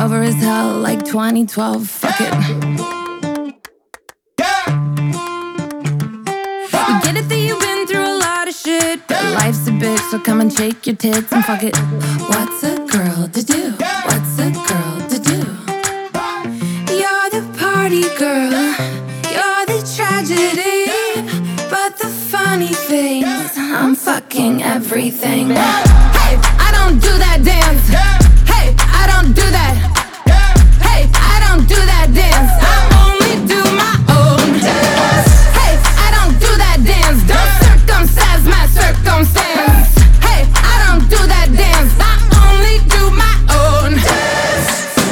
Hungover as hell, like 2012. Fuck it. We get it that you've been through a lot of shit, but life's a bitch, so come and shake your tits and fuck it. What's a girl to do? What's a girl to do? You're the party girl, you're the tragedy, but the funny thing is I'm fucking everything. Hey, I don't do that dance. Hey, I don't do that. Hey, I don't do that dance. I only do my own dance. Hey, I don't do that dance. Don't circumcise my circumstance. Hey, I don't do that dance. I only do my own dance.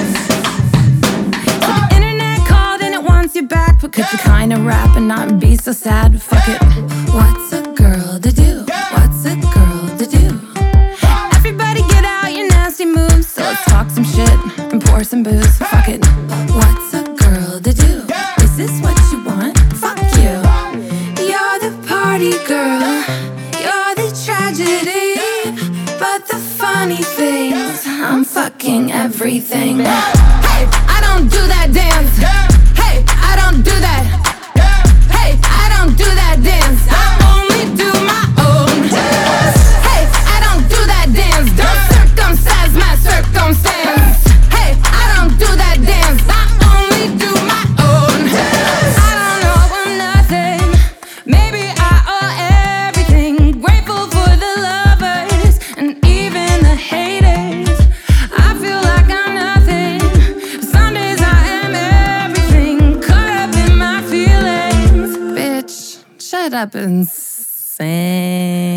So the internet called and it wants you back, but could you kinda rap and not be so sad? Fuck it. What's a girl to do? What's a girl to do? Everybody get out your nasty moves, so let's talk some shit and pour some booze. Fuck it. What's a girl to do? Is this what you want? Fuck you. You're the party girl, you're the tragedy, but the funny thing is I'm fucking everything. Hey, I don't do that dance. Hey, I don't do that. Hey, I don't do that dance. I only do my own dance. Hey, I don't do that dance. Don't circumcise my circumstance. Hey, I don't do that dance. I only do my own dance. I don't know, I'm nothing. Maybe I owe everything. Grateful for the lovers and even the haters. I feel like I'm nothing. Some days I am everything. Caught up in my feelings. Bitch, shut up and sing.